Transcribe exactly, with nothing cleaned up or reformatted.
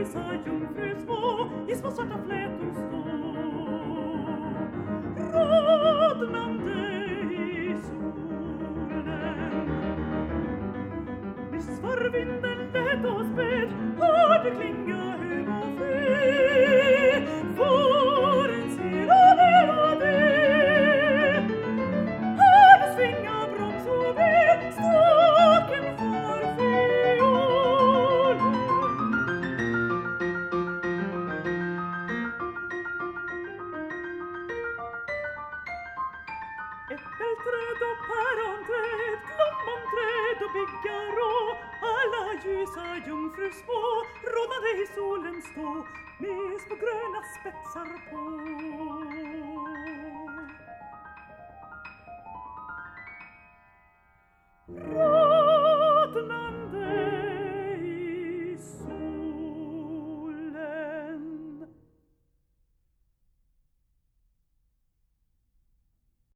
ljusa jungfru små i små svarta flätor stå. Rodnande i solen. Nyss var vinden lätt och späd, hörde klinga hög och fri. Våren silade och det. Hörde svinga broms och ved, staken för fiolen. Äppelträd och päronträd, plommonträd och biggaro, alla ljusa jungfrur små, rådande i solen stå, med små gröna spetsar på.